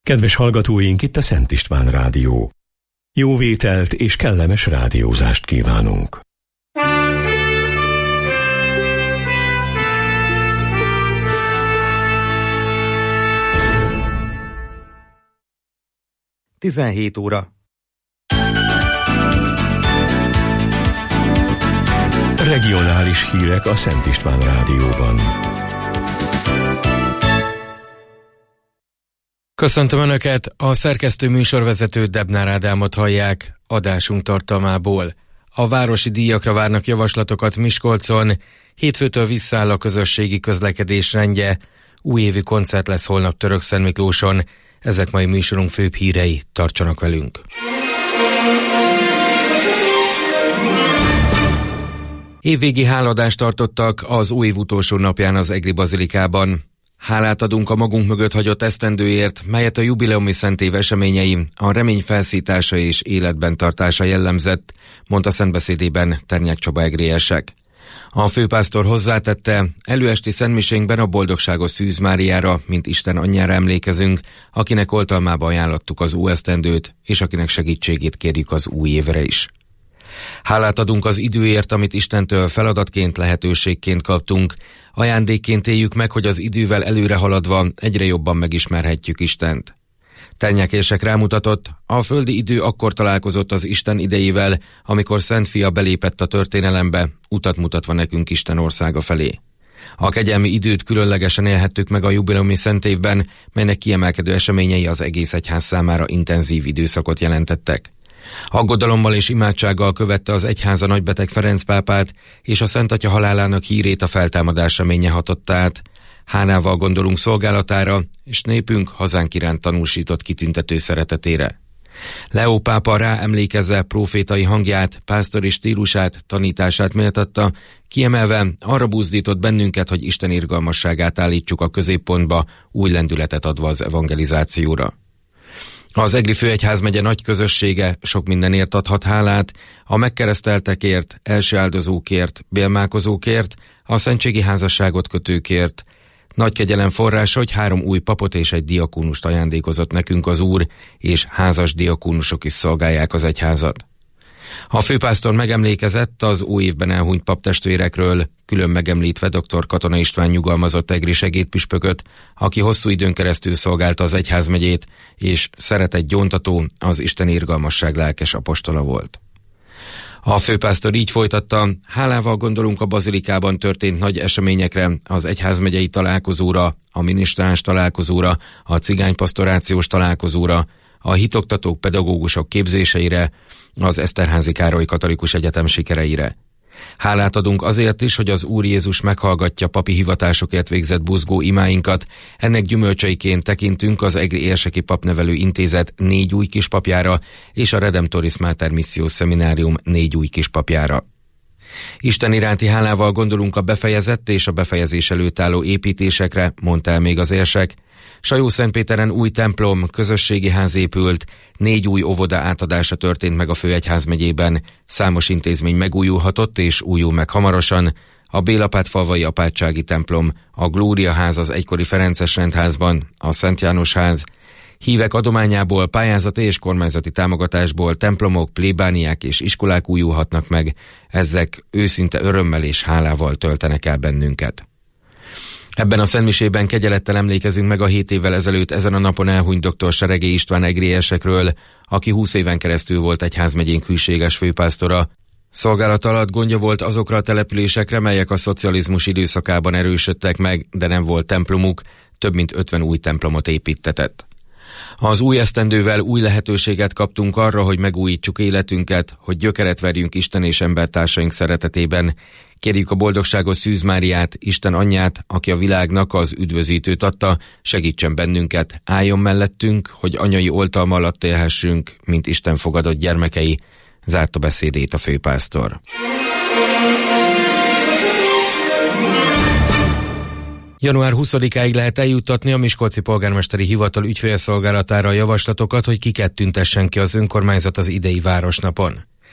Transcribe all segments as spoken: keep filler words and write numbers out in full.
Kedves hallgatóink, itt a Szent István Rádió. Jó vételt és kellemes rádiózást kívánunk. tizenhét óra. Regionális hírek a Szent István Rádióban. Köszöntöm Önöket, a szerkesztő műsorvezető Debnár Ádámot hallják adásunk tartalmából. A városi díjakra várnak javaslatokat Miskolcon, hétfőtől visszaáll a közösségi közlekedés rendje, újévi koncert lesz holnap Törökszentmiklóson, ezek mai műsorunk főbb hírei, tartsanak velünk. Évvégi háladást tartottak az új év utolsó napján az Egri Bazilikában. Hálát adunk a magunk mögött hagyott esztendőért, melyet a jubileumi szentév eseményei, a remény felszítása és életben tartása jellemzett, mondta szentbeszédében Ternyák Csaba egriesek. A főpásztor hozzátette, előesti szentmisénkben a boldogságos Szűz Máriára, mint Isten anyjára emlékezünk, akinek oltalmába ajánlottuk az új esztendőt, és akinek segítségét kérjük az új évre is. Hálát adunk az időért, amit Istentől feladatként, lehetőségként kaptunk. Ajándékként éljük meg, hogy az idővel előre haladva egyre jobban megismerhetjük Istent. Ternyákések rámutatott, a földi idő akkor találkozott az Isten idejével, amikor Szent Fia belépett a történelembe, utat mutatva nekünk Isten országa felé. A kegyelmi időt különlegesen élhettük meg a jubileumi szentévben, melynek kiemelkedő eseményei az egész egyház számára intenzív időszakot jelentettek. Aggodalommal és imádsággal követte az egyháza nagybeteg Ferenc pápát, és a Szent Atya halálának hírét a feltámadás reménye hatott át. Hálával gondolunk szolgálatára, és népünk hazánk iránt tanúsított kitüntető szeretetére. Leó pápa rá emlékezve prófétai hangját, pásztori stílusát, tanítását méltatta, kiemelve arra buzdított bennünket, hogy Isten irgalmasságát állítsuk a középpontba, új lendületet adva az evangelizációra. Az Egri Főegyházmegye nagy közössége sok mindenért adhat hálát, a megkereszteltekért, első áldozókért, bélmálkozókért, a szentségi házasságot kötőkért. Nagy kegyelem forrás, hogy három új papot és egy diakónust ajándékozott nekünk az Úr, és házas diakónusok is szolgálják az egyházat. A főpásztor megemlékezett az új évben elhunyt paptestvérekről, külön megemlítve dr. Katona István nyugalmazott egri segédpüspököt, aki hosszú időn keresztül szolgálta az egyházmegyét, és szeretett gyóntató, az Isten irgalmasság lelkes apostola volt. A főpásztor így folytatta, hálával gondolunk a bazilikában történt nagy eseményekre, az egyházmegyei találkozóra, a minisztráns találkozóra, a cigánypastorációs találkozóra, a hitoktatók, pedagógusok képzéseire, az Eszterházy Károly Katolikus Egyetem sikereire. Hálát adunk azért is, hogy az Úr Jézus meghallgatja papi hivatásokért végzett buzgó imáinkat, ennek gyümölcseiként tekintünk az Egri Érseki Papnevelő Intézet négy új kispapjára és a Redemptoris Mater Missio Szeminárium négy új kispapjára. Isten iránti hálával gondolunk a befejezett és a befejezés előtt álló építésekre, mondta el még az érsek. Sajó-Szentpéteren új templom, közösségi ház épült, négy új óvoda átadása történt meg a Főegyházmegyében, számos intézmény megújulhatott és újul meg hamarosan, a Bélapátfalvai apátsági templom, a Glória ház az egykori Ferences rendházban, a Szent János ház, hívek adományából, pályázati és kormányzati támogatásból templomok, plébániák és iskolák újulhatnak meg, ezek őszinte örömmel és hálával töltenek el bennünket. Ebben a szentmisében kegyelettel emlékezünk meg a hét évvel ezelőtt ezen a napon elhunyt dr. Seregély István egriesekről, aki húsz éven keresztül volt egyházmegyénk hűséges főpásztora. Szolgálat alatt gondja volt azokra a településekre, melyek a szocializmus időszakában erősödtek meg, de nem volt templomuk, több mint ötven új templomot építtetett. Az új esztendővel új lehetőséget kaptunk arra, hogy megújítsuk életünket, hogy gyökeret verjünk Isten és embertársaink szeretetében. Kérjük a boldogságos Szűz Máriát, Isten anyját, aki a világnak az üdvözítőt adta, segítsen bennünket, álljon mellettünk, hogy anyai oltalma alatt élhessünk, mint Isten fogadott gyermekei, zárta beszédét a főpásztor. január huszadikáig lehet eljuttatni a Miskolci Polgármesteri Hivatal ügyfélszolgálatára a javaslatokat, hogy kiket tüntessen ki az önkormányzat az idei városnapon.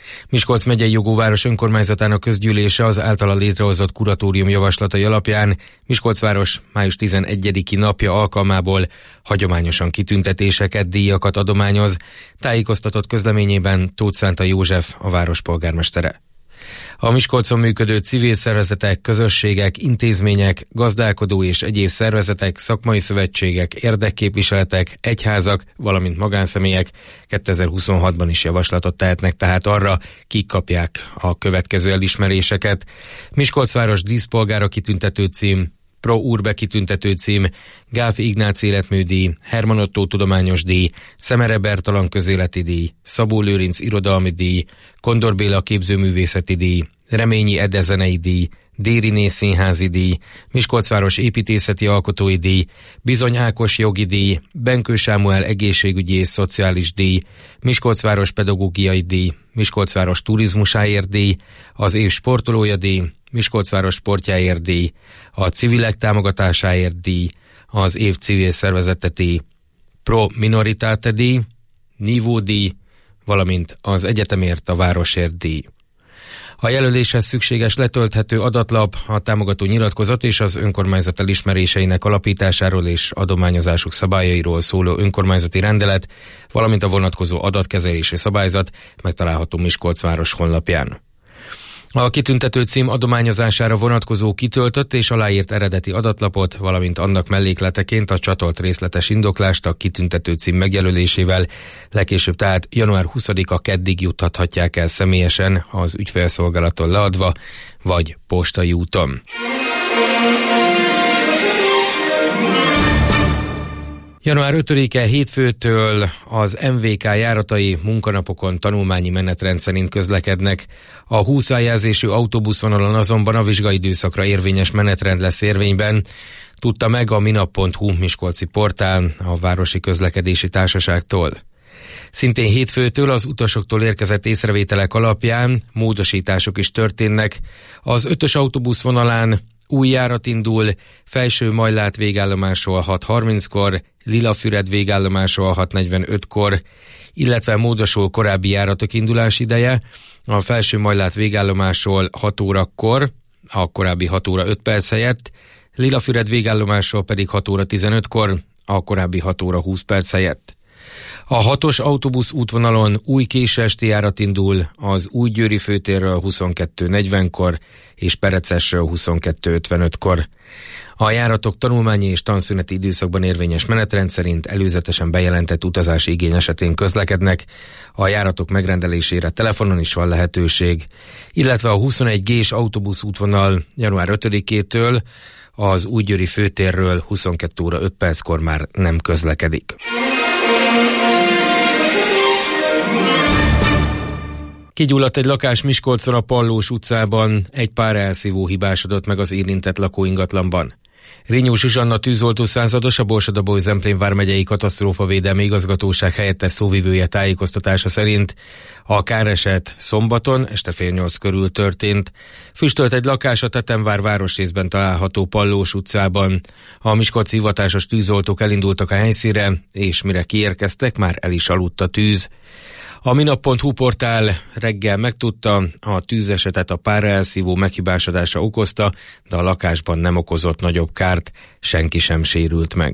Miskolc megyei jogóváros önkormányzatának közgyűlése az általa létrehozott kuratórium javaslatai alapján Miskolcváros május tizenegyediki napja alkalmából hagyományosan kitüntetéseket, díjakat adományoz, tájékoztatott közleményében Tóth Szánta József, a város polgármestere. A Miskolcon működő civil szervezetek, közösségek, intézmények, gazdálkodó és egyéb szervezetek, szakmai szövetségek, érdekképviseletek, egyházak, valamint magánszemélyek kétezer-huszonhatban is javaslatot tehetnek tehát arra, kik kapják a következő elismeréseket. Miskolcváros díszpolgára kitüntető cím, Pro Urbe kitüntető cím, Gáf Ignác életműdíj, Herman Ottó tudományos díj, Szemere Bertalan közéleti díj, Szabó Lőrinc irodalmi díj, Kondor Béla képzőművészeti díj, Reményi Ede zenei díj, Dériné színházi díj, Miskolcváros építészeti alkotói díj, Bizony Ákos jogi díj, Benkő Sámuel egészségügyi és szociális díj, Miskolcváros pedagógiai díj, Miskolcváros turizmusáért díj, az év sportolója díj, Miskolcváros sportjáért díj, a civilek támogatásáért díj, az év civil szervezete díj, Pro Minoritate díj, Nívó díj, valamint az egyetemért a városért díj. A jelöléshez szükséges letölthető adatlap, a támogató nyilatkozat és az önkormányzat elismeréseinek alapításáról és adományozásuk szabályairól szóló önkormányzati rendelet, valamint a vonatkozó adatkezelési szabályzat megtalálható Miskolcváros honlapján. A kitüntető cím adományozására vonatkozó kitöltött és aláírt eredeti adatlapot, valamint annak mellékleteként a csatolt részletes indoklást a kitüntető cím megjelölésével legkésőbb tehát január huszadika keddig juttathatják el személyesen az ügyfélszolgálaton leadva, vagy postai úton. január ötödike hétfőtől az em vé ká járatai munkanapokon tanulmányi menetrend szerint közlekednek. A húsz jelzésű autóbuszvonalon azonban a vizsgaidőszakra érvényes menetrend lesz érvényben, tudta meg a minap pont hu miskolci portál a Városi Közlekedési Társaságtól. Szintén hétfőtől az utasoktól érkezett észrevételek alapján módosítások is történnek. Az ötös autóbuszvonalán új járat indul, Felső Majlát végállomásról hat harminckor, Lilafüred végállomásról hat negyvenötkor, illetve módosul korábbi járatok indulás ideje, a Felső Majlát végállomásról hat órakor, a korábbi hat óra öt perc helyett, Lilafüred végállomásról pedig hat óra tizenötkor, a korábbi hat óra húsz perc helyett. A hatos autóbusz útvonalon új késő esti járat indul, az Újgyőri főtérről huszonkettő negyvenkor és Perecesről huszonkettő ötvenötkor. A járatok tanulmányi és tanszüneti időszakban érvényes menetrend szerint előzetesen bejelentett utazási igény esetén közlekednek, a járatok megrendelésére telefonon is van lehetőség, illetve a huszonegy gés autóbusz útvonal január ötödikétől az Újgyőri főtérről huszonkettő óra öt perckor már nem közlekedik. Kigyulladt egy lakás Miskolcon a Pallós utcában, egy pár elszívó hibásodott meg az érintett lakóingatlanban. Rinyó Zsuzsanna tűzoltó százados, a Borsod-Abaúj-Zemplén vármegyei katasztrófavédelmi igazgatóság helyettes szóvivője tájékoztatása szerint a káreset szombaton este fél nyolc körül történt. Füstölt egy lakás a Tetemvár városrészben található Pallós utcában. A miskolci hivatásos tűzoltók elindultak a helyszínre, és mire kiérkeztek, már el is aludt a tűz. A minap pont hu portál reggel megtudta, a tűzesetet a párraelszívó meghibásodása okozta, de a lakásban nem okozott nagyobb kárt, senki sem sérült meg.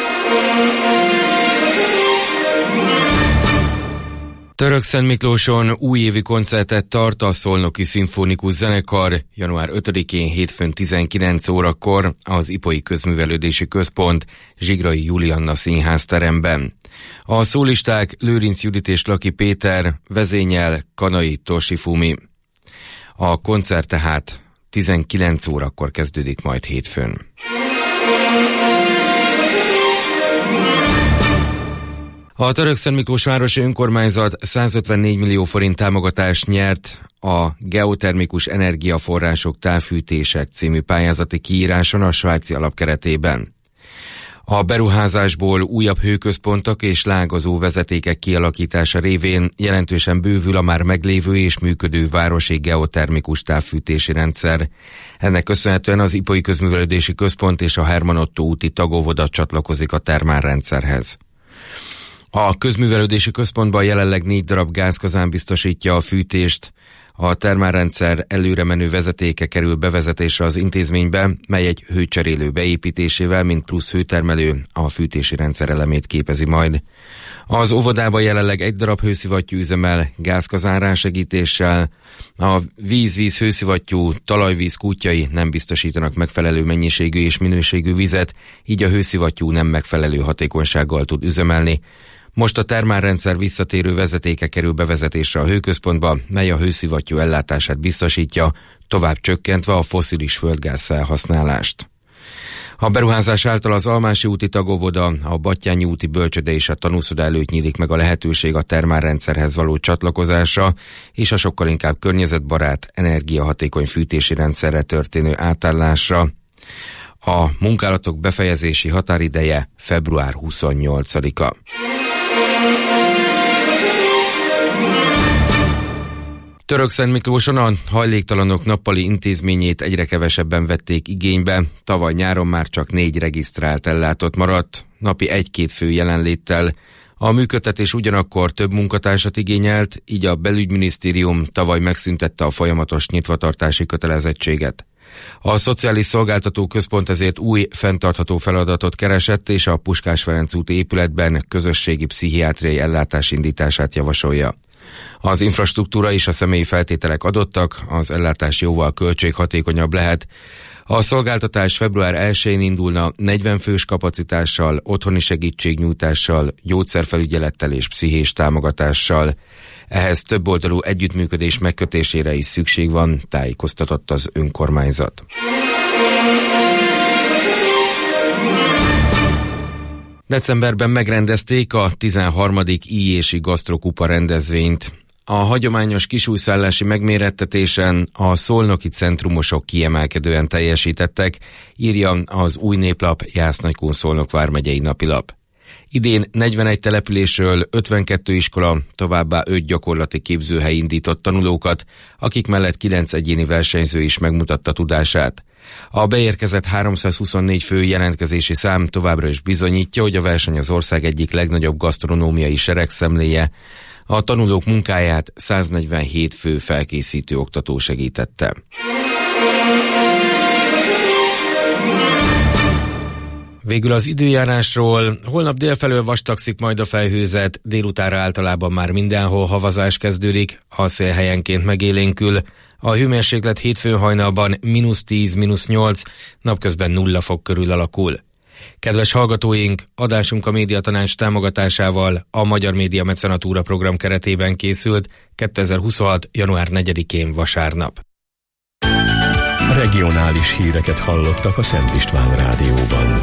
Törökszentmiklóson újévi koncertet tart a Szolnoki Szimfonikus Zenekar január ötödikén hétfőn tizenkilenc órakor az Ipoly Közművelődési Központ Zsigrai Julianna színházteremben. A szólisták Lőrinc Judit és Laki Péter, vezényel Kanai Toshifumi. A koncert tehát tizenkilenc órakor kezdődik majd hétfőn. A Törökszentmiklós városi önkormányzat százötvennégy millió forint támogatást nyert a Geotermikus Energiaforrások Távfűtések című pályázati kiíráson a svájci alap keretében. A beruházásból újabb hőközpontok és lágazó vezetékek kialakítása révén jelentősen bővül a már meglévő és működő városi geotermikus távfűtési rendszer. Ennek köszönhetően az Ipoly Közművelődési Központ és a Herman Ottó úti tagóvoda csatlakozik a termálrendszerhez. A közművelődési központban jelenleg négy darab gázkazán biztosítja a fűtést. A termálrendszer előremenő vezetéke kerül bevezetésre az intézménybe, mely egy hőcserélő beépítésével, mint plusz hőtermelő a fűtési rendszer elemét képezi majd. Az óvodában jelenleg egy darab hőszivattyú üzemel gázkazán rásegítéssel. A víz-víz hőszivattyú talajvíz kútjai nem biztosítanak megfelelő mennyiségű és minőségű vizet, így a hőszivattyú nem megfelelő hatékonysággal tud üzemelni. Most a termálrendszer visszatérő vezetéke kerül bevezetésre a hőközpontba, mely a hőszivattyú ellátását biztosítja, tovább csökkentve a fosszilis földgáz felhasználást. A beruházás által az Almási úti tagóvoda, a Battyányi úti bölcsőde és a tanúszoda előtt nyílik meg a lehetőség a termálrendszerhez való csatlakozásra és a sokkal inkább környezetbarát, energiahatékony fűtési rendszerre történő átállásra. A munkálatok befejezési határideje február huszonnyolcadika. Törökszentmiklóson a hajléktalanok nappali intézményét egyre kevesebben vették igénybe, tavaly nyáron már csak négy regisztrált ellátott maradt, napi egy-két fő jelenléttel. A működtetés ugyanakkor több munkatársat igényelt, így a belügyminisztérium tavaly megszüntette a folyamatos nyitvatartási kötelezettséget. A Szociális Szolgáltató Központ ezért új, fenntartható feladatot keresett, és a Puskás Ferenc úti épületben közösségi pszichiátriai ellátás indítását javasolja. Az infrastruktúra és a személyi feltételek adottak, az ellátás jóval költséghatékonyabb lehet. A szolgáltatás február elsején indulna negyven fős kapacitással, otthoni segítségnyújtással, gyógyszerfelügyelettel és pszichés támogatással. Ehhez többoldalú együttműködés megkötésére is szükség van, tájékoztatott az önkormányzat. Decemberben megrendezték a tizenharmadik íjési gasztrokupa rendezvényt. A hagyományos kisújszállási megmérettetésen a szolnoki centrumosok kiemelkedően teljesítettek, írja az Új Néplap Jász-Nagykun Szolnok vármegyei napilap. Idén negyvenegy településről ötvenkettő iskola, továbbá öt gyakorlati képzőhely indított tanulókat, akik mellett kilenc egyéni versenyző is megmutatta tudását. A beérkezett háromszázhuszonnégy fő jelentkezési szám továbbra is bizonyítja, hogy a verseny az ország egyik legnagyobb gasztronómiai seregszemléje. A tanulók munkáját száznegyvenhét fő felkészítő oktató segítette. Végül az időjárásról. Holnap délfelől vastagszik majd a felhőzet, délutánra általában már mindenhol havazás kezdődik, a szél helyenként megélénkül. A hőmérséklet hétfőn hajnalban mínusz tíz, mínusz nyolc, napközben nulla fok körül alakul. Kedves hallgatóink, adásunk a Médiatanács támogatásával a Magyar Média Mecenatúra program keretében készült kétezer-huszonhat. január negyedikén vasárnap. Regionális híreket hallottak a Szent István Rádióban.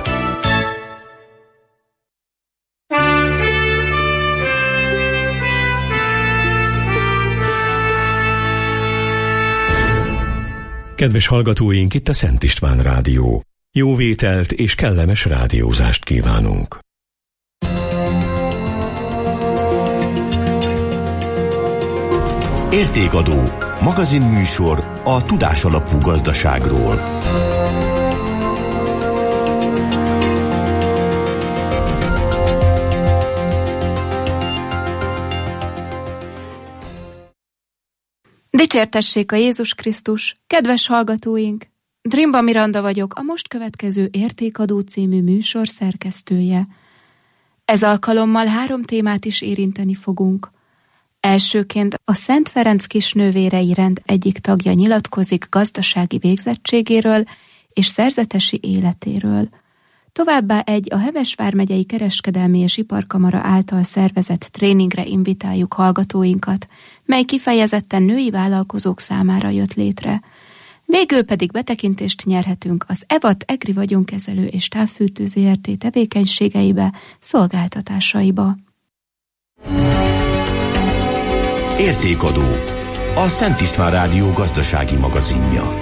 Kedves hallgatóink, itt a Szent István Rádió. Jó vételt és kellemes rádiózást kívánunk. Értékadó, magazinműsor a tudásalapú gazdaságról. Dicsértessék a Jézus Krisztus, kedves hallgatóink! Drimba Miranda vagyok, a most következő Értékadó című műsor szerkesztője. Ez alkalommal három témát is érinteni fogunk. Elsőként a Szent Ferenc kisnővérei rend egyik tagja nyilatkozik gazdasági végzettségéről és szerzetesi életéről. Továbbá egy a Heves vármegyei Kereskedelmi és Iparkamara által szervezett tréningre invitáljuk hallgatóinkat, mely kifejezetten női vállalkozók számára jött létre. Végül pedig betekintést nyerhetünk az e vé á té Egri Vagyonkezelő és Távfűtő zé er té tevékenységeibe, szolgáltatásaiba. Értékadó, a Szent István Rádió gazdasági magazinja.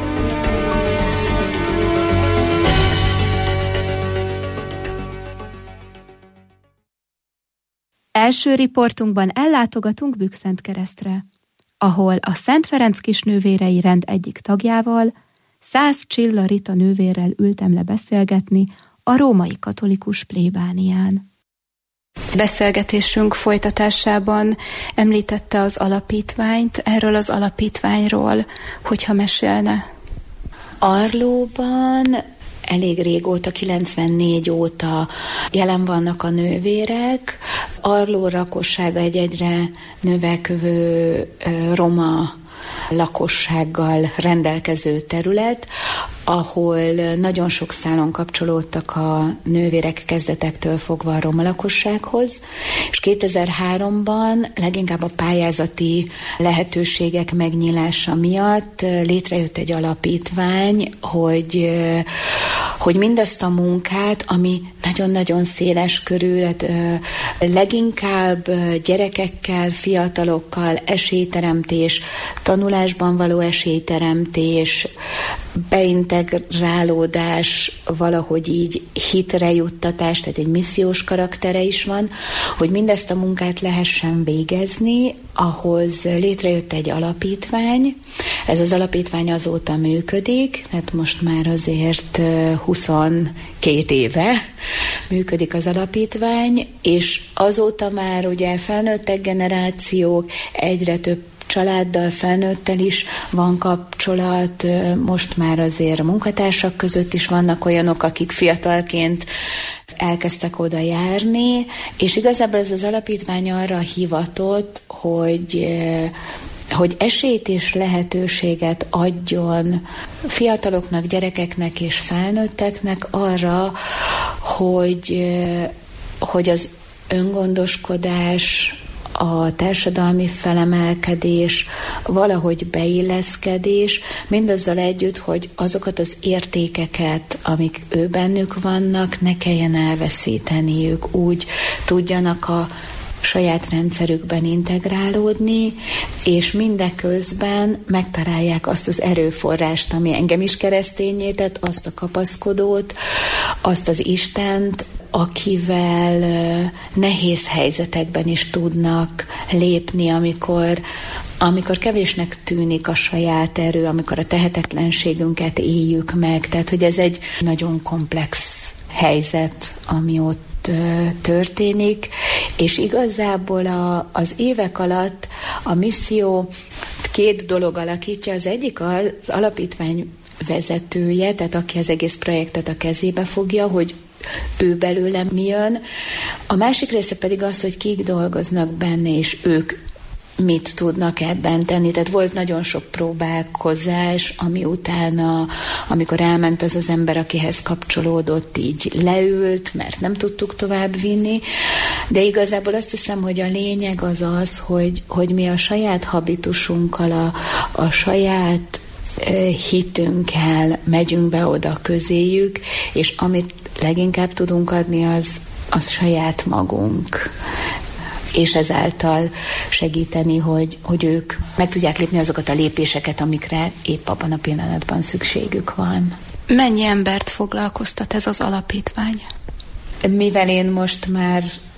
Első riportunkban ellátogatunk Bükkszentkeresztre, ahol a Szent Ferenc kisnővérei rend egyik tagjával, Szász Csilla Rita nővérrel ültem le beszélgetni a római katolikus plébánián. Beszélgetésünk folytatásában említette az alapítványt, erről az alapítványról, hogyha mesélne. Arlóban elég régóta, kilencvennégy óta jelen vannak a nővérek. Arló lakossága egy egyre növekvő roma lakossággal rendelkező terület, ahol nagyon sok szálon kapcsolódtak a nővérek kezdetektől fogva a roma lakossághoz, és kétezer-háromban leginkább a pályázati lehetőségek megnyílása miatt létrejött egy alapítvány, hogy, hogy mindazt a munkát, ami nagyon-nagyon széles körül, leginkább gyerekekkel, fiatalokkal, esélyteremtés, tanulásban való esélyteremtés, beintegrálódás, valahogy így hitre juttatás, tehát egy missziós karaktere is van, hogy mindezt a munkát lehessen végezni, ahhoz létrejött egy alapítvány. Ez az alapítvány azóta működik, tehát most már azért huszonkét éve működik az alapítvány, és azóta már ugye felnőttek generációk, egyre több családdal, felnőttel is van kapcsolat, most már azért a munkatársak között is vannak olyanok, akik fiatalként elkezdtek oda járni, és igazából ez az alapítvány arra hivatott, hogy hogy esélyt és lehetőséget adjon fiataloknak, gyerekeknek és felnőtteknek arra, hogy, hogy az öngondoskodás, a társadalmi felemelkedés, valahogy beilleszkedés, mindazzal együtt, hogy azokat az értékeket, amik ő bennük vannak, ne kelljen elveszíteniük, úgy tudjanak a saját rendszerükben integrálódni, és mindeközben megtalálják azt az erőforrást, ami engem is kereszténnyé tett, azt a kapaszkodót, azt az Istent, akivel nehéz helyzetekben is tudnak lépni, amikor, amikor kevésnek tűnik a saját erő, amikor a tehetetlenségünket éljük meg. Tehát, hogy ez egy nagyon komplex helyzet, ami ott történik, és igazából a, az évek alatt a misszió két dolog alakítja. Az egyik az alapítvány vezetője, tehát aki az egész projektet a kezébe fogja, hogy ő belőle mi jön. A másik része pedig az, hogy kik dolgoznak benne, és ők mit tudnak ebben tenni. Tehát volt nagyon sok próbálkozás, ami utána, amikor elment az az ember, akihez kapcsolódott, így leült, mert nem tudtuk tovább vinni. De igazából azt hiszem, hogy a lényeg az az, hogy, hogy mi a saját habitusunkkal, a, a saját hitünkkel megyünk be oda közéjük, és amit leginkább tudunk adni, az, az saját magunk. És ezáltal segíteni, hogy, hogy ők meg tudják lépni azokat a lépéseket, amikre épp abban a pillanatban szükségük van. Mennyi embert foglalkoztat ez az alapítvány? Mivel én most már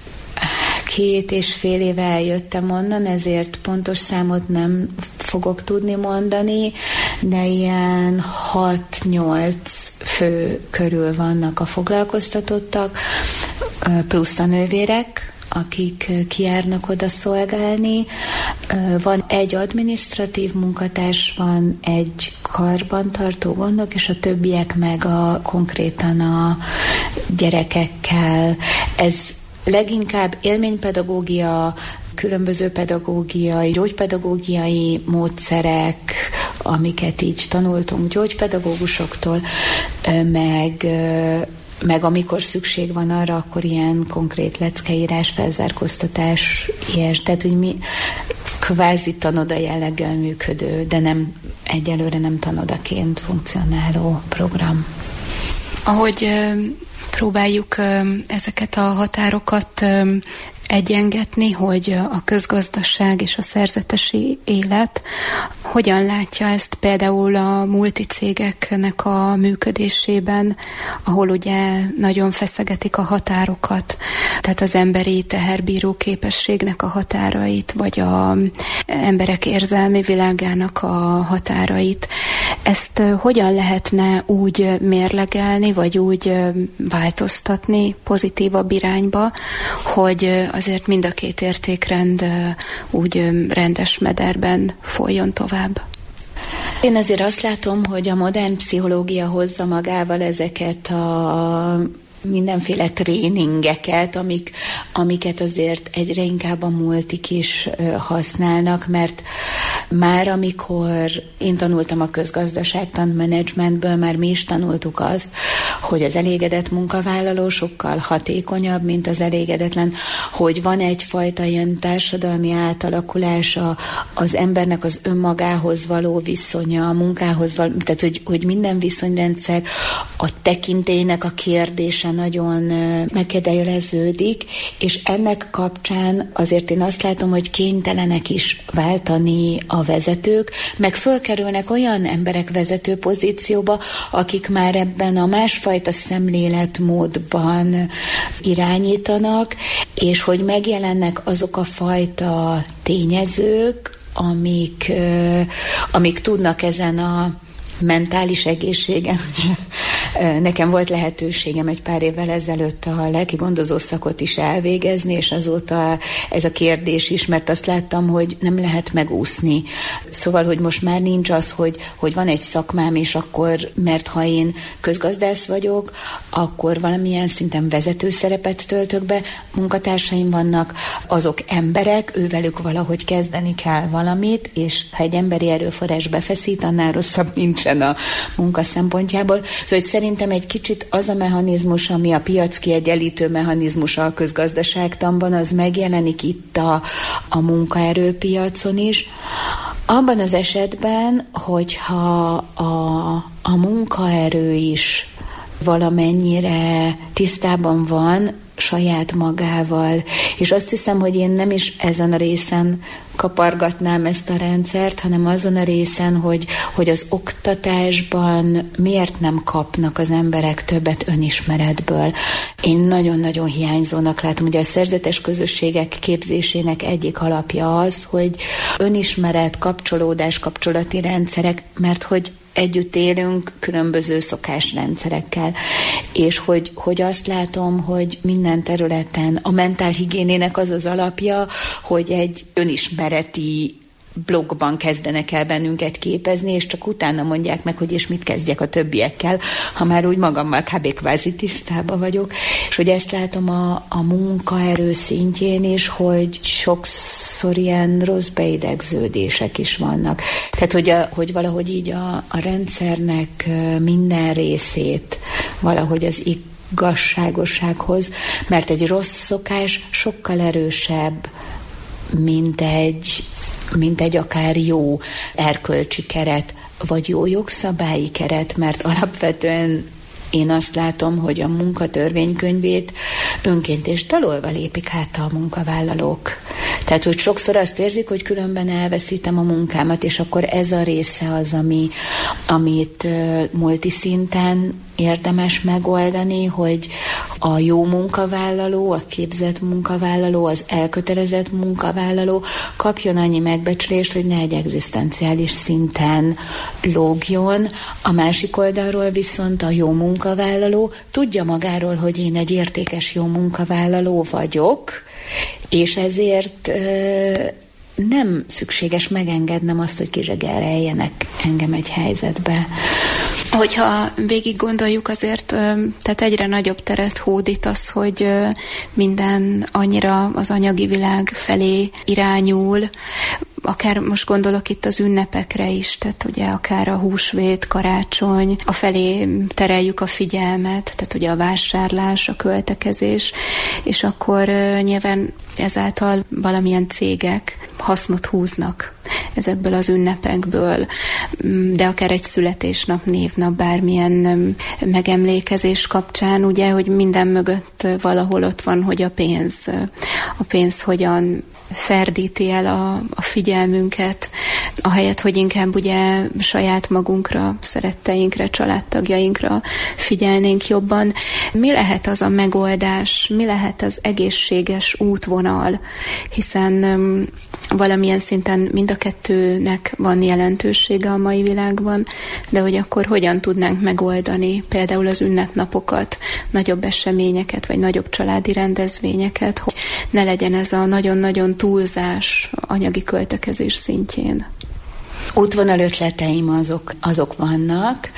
két és fél éve eljöttem onnan, ezért pontos számot nem fogok tudni mondani, de ilyen hat-nyolc fő körül vannak a foglalkoztatottak, plusz a nővérek, akik kijárnak oda szolgálni. Van egy adminisztratív munkatárs, van egy karbantartó gondnok, és a többiek meg a konkrétan a gyerekekkel. Ez leginkább élménypedagógia, különböző pedagógiai, gyógypedagógiai módszerek, amiket így tanultunk gyógypedagógusoktól, meg, meg amikor szükség van arra, akkor ilyen konkrét leckeírás, felzárkóztatás, ilyes. Tehát, hogy mi kvázi tanoda jelleggel működő, de nem egyelőre nem tanodaként funkcionáló program. Ahogy próbáljuk ezeket a határokat egyengetni, hogy a közgazdaság és a szerzetesi élet hogyan látja ezt például a multicégeknek a működésében, ahol ugye nagyon feszegetik a határokat, tehát az emberi teherbíró képességnek a határait, vagy az emberek érzelmi világának a határait. Ezt hogyan lehetne úgy mérlegelni, vagy úgy változtatni pozitívabb irányba, hogy azért mind a két értékrend úgy rendes mederben folyjon tovább? Én azért azt látom, hogy a modern pszichológia hozza magával ezeket a mindenféle tréningeket, amik, amiket azért egyre inkább a multik is használnak, mert már amikor én tanultam a közgazdaságtan menedzsmentből, már mi is tanultuk azt, hogy az elégedett munkavállaló sokkal hatékonyabb, mint az elégedetlen, hogy van egyfajta ilyen társadalmi átalakulása az embernek az önmagához való viszonya, a munkához való, tehát hogy, hogy minden viszonyrendszer, a tekintélynek a kérdése nagyon megkérdőjeleződik, és ennek kapcsán azért én azt látom, hogy kénytelenek is váltani a vezetők, meg fölkerülnek olyan emberek vezető pozícióba, akik már ebben a másfajta szemléletmódban irányítanak, és hogy megjelennek azok a fajta tényezők, amik, amik tudnak ezen a mentális egészségen. Nekem volt lehetőségem egy pár évvel ezelőtt a lelki gondozó szakot is elvégezni, és azóta ez a kérdés is, mert azt láttam, hogy nem lehet megúszni. Szóval, hogy most már nincs az, hogy, hogy van egy szakmám, és akkor, mert ha én közgazdász vagyok, akkor valamilyen szinten vezető szerepet töltök be, munkatársaim vannak, azok emberek, ővelük valahogy kezdeni kell valamit, és ha egy emberi erőforrás befeszít, annál rosszabb nincsen a munka szempontjából. Szóval, hogy szerintem egy kicsit az a mechanizmus, ami a piac kiegyenlítő mechanizmusa a közgazdaságtanban, az megjelenik itt a, a munkaerőpiacon is. Abban az esetben, hogyha a, a munkaerő is valamennyire tisztában van saját magával, és azt hiszem, hogy én nem is ezen a részen kapargatnám ezt a rendszert, hanem azon a részen, hogy, hogy az oktatásban miért nem kapnak az emberek többet önismeretből. Én nagyon-nagyon hiányzónak látom, hogy a szerzetes közösségek képzésének egyik alapja az, hogy önismeret, kapcsolódás, kapcsolati rendszerek, mert hogy együtt élünk különböző szokásrendszerekkel, és hogy, hogy azt látom, hogy minden területen a mentálhigiénének az az alapja, hogy egy önismereti blogban kezdenek el bennünket képezni, és csak utána mondják meg, hogy és mit kezdjek a többiekkel, ha már úgy magammal kb. Kvázi tisztában vagyok. És hogy ezt látom a, a munkaerő szintjén is, hogy sokszor ilyen rossz beidegződések is vannak. Tehát, hogy, a, hogy valahogy így a, a rendszernek minden részét valahogy az igazságossághoz, mert egy rossz szokás sokkal erősebb, mint egy mint egy akár jó erkölcsi keret, vagy jó jogszabályi keret, mert alapvetően én azt látom, hogy a munkatörvénykönyvét önként és dalolva lépik át a munkavállalók. Tehát, hogy sokszor azt érzik, hogy különben elveszítem a munkámat, és akkor ez a része az, ami, amit uh, multiszinten érdemes megoldani, hogy a jó munkavállaló, a képzett munkavállaló, az elkötelezett munkavállaló kapjon annyi megbecsülést, hogy ne egy egzisztenciális szinten lógjon. A másik oldalról viszont a jó munkavállaló tudja magáról, hogy én egy értékes jó munkavállaló vagyok, és ezért ö, nem szükséges megengednem azt, hogy kizsegereljenek engem egy helyzetbe. Hogyha végig gondoljuk, azért tehát egyre nagyobb teret hódít az, hogy minden annyira az anyagi világ felé irányul, akár most gondolok itt az ünnepekre is, tehát ugye akár a húsvét, karácsony, a felé tereljük a figyelmet, tehát ugye a vásárlás, a költekezés, és akkor nyilván ezáltal valamilyen cégek hasznot húznak ezekből az ünnepekből, de akár egy születésnap, névnap, bármilyen megemlékezés kapcsán, ugye, hogy minden mögött valahol ott van, hogy a pénz, a pénz hogyan ferdíti el a, a figyelmünket, ahelyett, hogy inkább ugye saját magunkra, szeretteinkre, családtagjainkra figyelnénk jobban. Mi lehet az a megoldás, mi lehet az egészséges útvonal, hiszen um, valamilyen szinten mind a kettőnek van jelentősége a mai világban, de hogy akkor hogyan tudnánk megoldani például az ünnepnapokat, nagyobb eseményeket, vagy nagyobb családi rendezvényeket, hogy ne legyen ez a nagyon-nagyon túlzás anyagi költekezés szintjén. Útvonal ötleteim azok, azok vannak.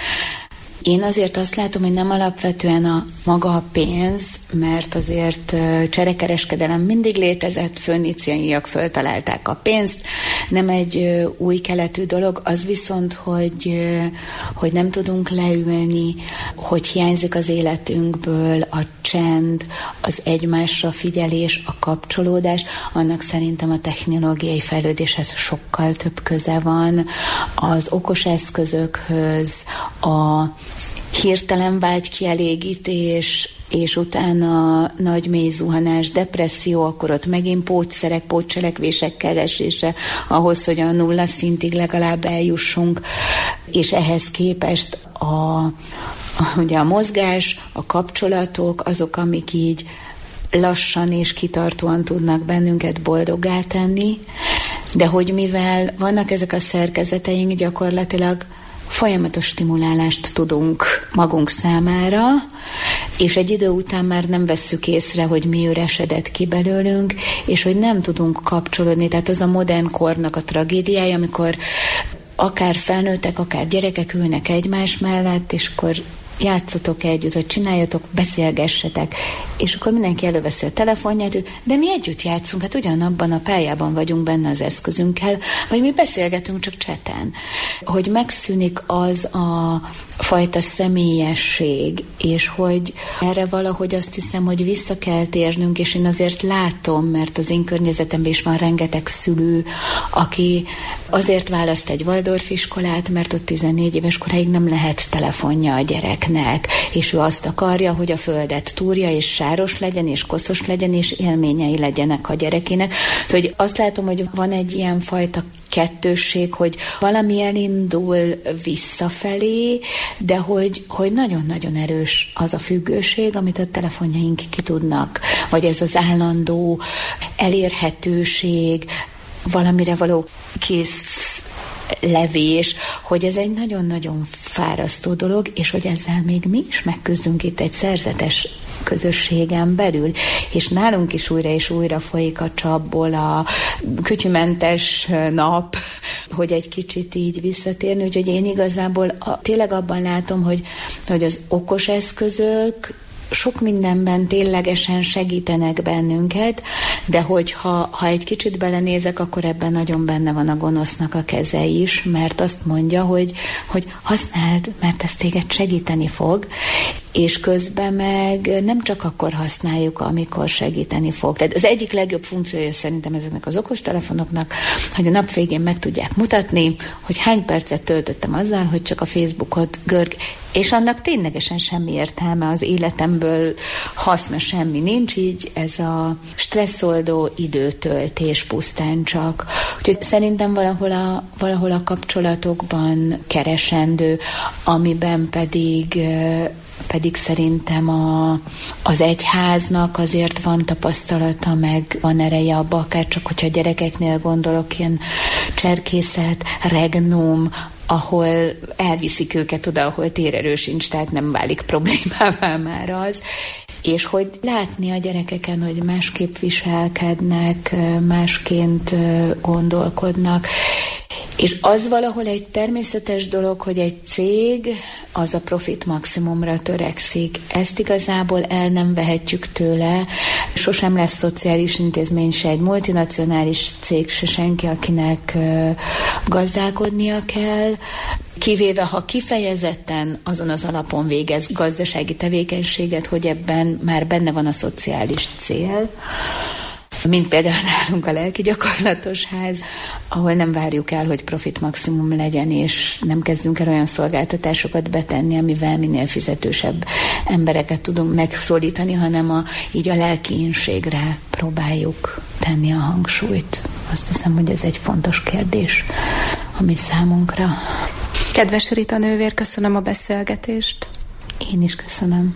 Én azért azt látom, hogy nem alapvetően a maga a pénz, mert azért cserekereskedelem mindig létezett, föníciaiak föltalálták a pénzt, nem egy új keletű dolog, az viszont, hogy, hogy nem tudunk leülni, hogy hiányzik az életünkből a csend, az egymásra figyelés, a kapcsolódás, annak szerintem a technológiai fejlődéshez sokkal több köze van, az okos eszközökhöz, a hirtelen vágykielégítés, és utána nagy mély zuhanás, depresszió, akkor ott megint pótszerek, pótcselekvések keresése ahhoz, hogy a nulla szintig legalább eljussunk, és ehhez képest a, a, ugye a mozgás, a kapcsolatok, azok, amik így lassan és kitartóan tudnak bennünket boldoggá tenni, de hogy mivel vannak ezek a szerkezeteink, gyakorlatilag folyamatos stimulálást tudunk magunk számára, és egy idő után már nem vesszük észre, hogy mi üresedett ki belőlünk, és hogy nem tudunk kapcsolódni. Tehát az a modern kornak a tragédiája, amikor akár felnőttek, akár gyerekek ülnek egymás mellett, és akkor játszatok együtt, hogy csináljatok, beszélgessetek, és akkor mindenki előveszi a telefonját, de mi együtt játszunk, hát ugyanabban a pályában vagyunk benne az eszközünkkel, vagy mi beszélgetünk csak cseten. Hogy megszűnik az a fajta személyesség, és hogy erre valahogy azt hiszem, hogy vissza kell térnünk, és én azért látom, mert az én környezetemben is van rengeteg szülő, aki azért választ egy Waldorf iskolát, mert ott tizennégy éves koráig nem lehet telefonja a gyereknek, és ő azt akarja, hogy a földet túrja, és sáros legyen, és koszos legyen, és élményei legyenek a gyerekének. Szóval hogy azt látom, hogy van egy ilyen fajta kettősség, hogy valami elindul visszafelé, de hogy, hogy nagyon-nagyon erős az a függőség, amit a telefonjaink ki tudnak, vagy ez az állandó elérhetőség, valamire való kész levés, hogy ez egy nagyon-nagyon fárasztó dolog, és hogy ezzel még mi is megküzdünk itt egy szerzetes közösségen belül, és nálunk is újra és újra folyik a csapból a kütyümentes nap, hogy egy kicsit így visszatérni, úgyhogy én igazából a, tényleg abban látom, hogy, hogy az okos eszközök sok mindenben ténylegesen segítenek bennünket, de hogyha ha egy kicsit belenézek, akkor ebben nagyon benne van a gonosznak a keze is, mert azt mondja, hogy, hogy használd, mert ez téged segíteni fog, és közben meg nem csak akkor használjuk, amikor segíteni fog. Tehát az egyik legjobb funkciója szerintem ezeknek az okostelefonoknak, hogy a nap végén meg tudják mutatni, hogy hány percet töltöttem azzal, hogy csak a Facebookot görg, és annak ténylegesen semmi értelme, az életemből haszna semmi nincs, így ez a stresszoldó időtöltés pusztán csak. Úgyhogy szerintem valahol a, valahol a kapcsolatokban keresendő, amiben pedig pedig szerintem a, az egyháznak azért van tapasztalata, meg van ereje abba, akár csak, hogyha a gyerekeknél gondolok, ilyen cserkészet, regnum, ahol elviszik őket oda, ahol térerő sincs, tehát nem válik problémává már az. És hogy látni a gyerekeken, hogy másképp viselkednek, másként gondolkodnak. És az valahol egy természetes dolog, hogy egy cég az a profit maximumra törekszik. Ezt igazából el nem vehetjük tőle. Sosem lesz szociális intézmény, se egy multinacionális cég, se senki, akinek gazdálkodnia kell. Kivéve, ha kifejezetten azon az alapon végez gazdasági tevékenységet, hogy ebben már benne van a szociális cél, mint például nálunk a lelki gyakorlatos ház, ahol nem várjuk el, hogy profit maximum legyen, és nem kezdünk el olyan szolgáltatásokat betenni, amivel minél fizetősebb embereket tudunk megszólítani, hanem a, így a lelki ínségre próbáljuk tenni a hangsúlyt. Azt hiszem, hogy ez egy fontos kérdés, a mi számunkra. Kedves Rita nővér, köszönöm a beszélgetést. Én is köszönöm.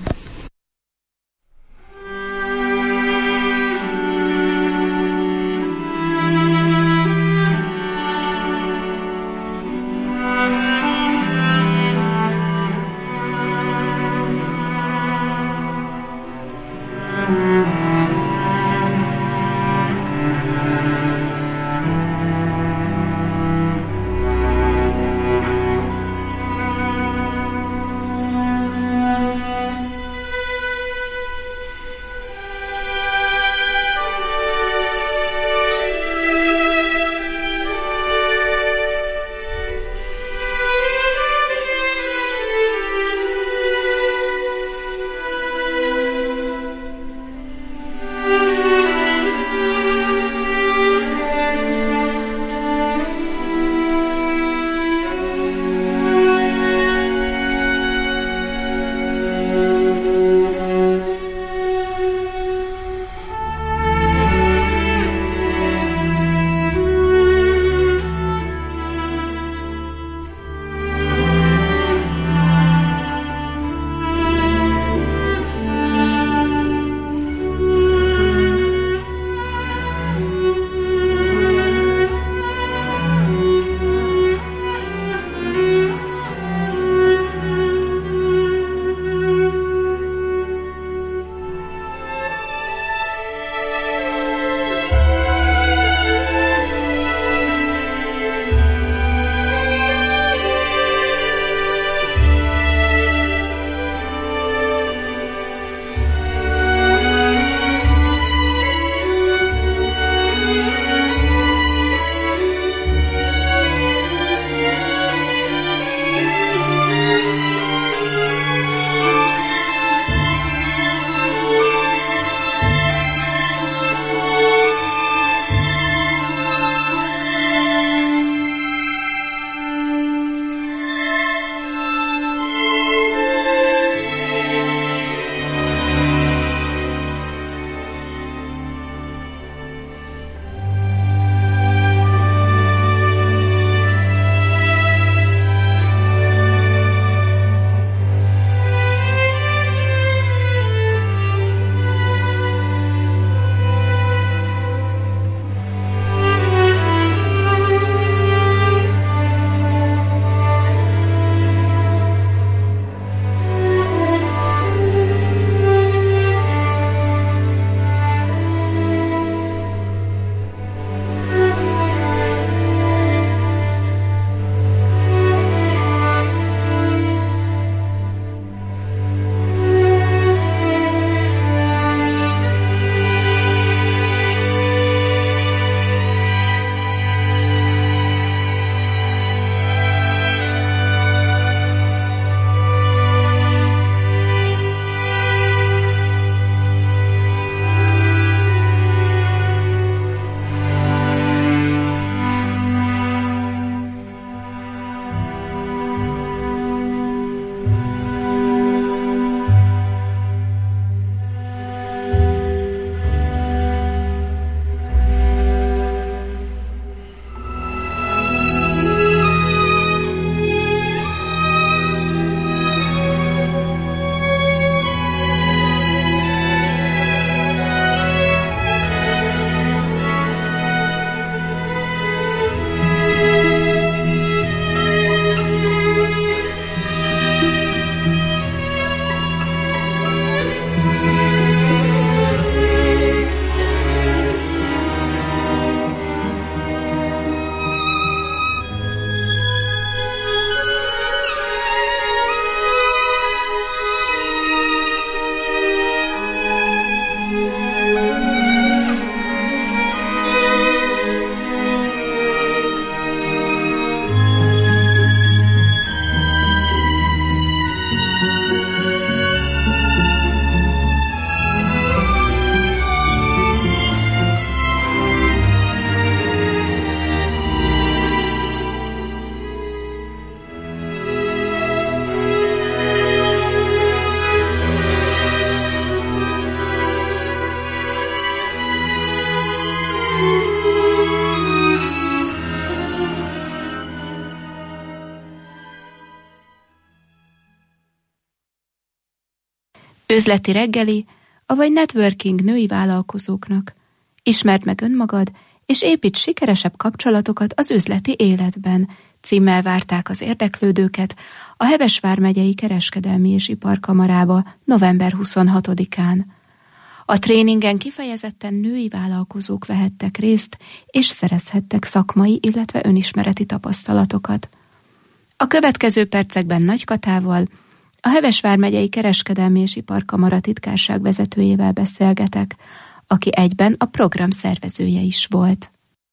üzleti reggeli, avagy networking női vállalkozóknak. Ismerd meg önmagad, és építs sikeresebb kapcsolatokat az üzleti életben, címmel várták az érdeklődőket a Heves vármegyei Kereskedelmi és Iparkamarába november huszonhatodikán. A tréningen kifejezetten női vállalkozók vehettek részt, és szerezhettek szakmai, illetve önismereti tapasztalatokat. A következő percekben Nagy Katával, a Heves vármegyei Kereskedelmi és Iparkamara titkárság vezetőjével beszélgetek, aki egyben a program szervezője is volt.